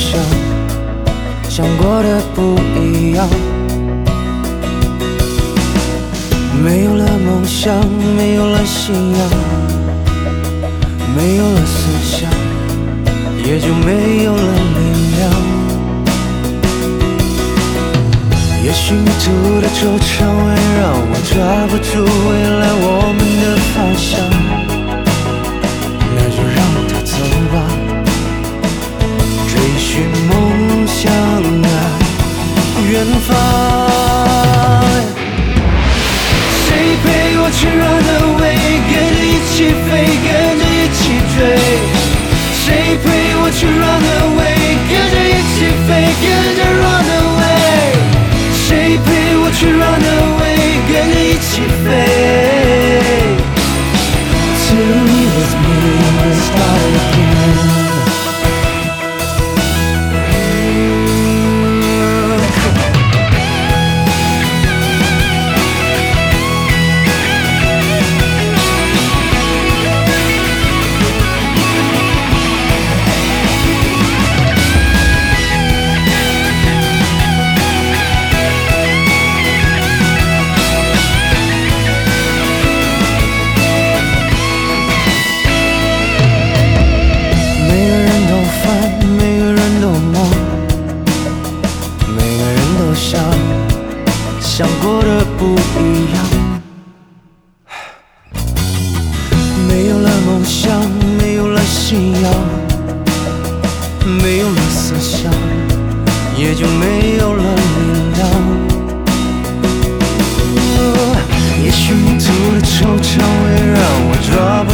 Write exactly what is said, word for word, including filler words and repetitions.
想，想过的不一样。没有了梦想，没有了信仰，没有了思想，也就没有了力量。也许迷途的惆怅会让我抓不住未来我们的方向，那就让它走吧，追寻梦想的远方。谁陪我去 run away， 跟着一起飞，跟着一起追。谁陪我去 run away， 跟着一起飛，跟着 run away。谁陪我去 run away， 跟着一起飛。Till you with me, let's start again。想过的不一样，没有了梦想，没有了信仰，没有了思想，也就没有了力量。也许迷途的惆怅会让我抓不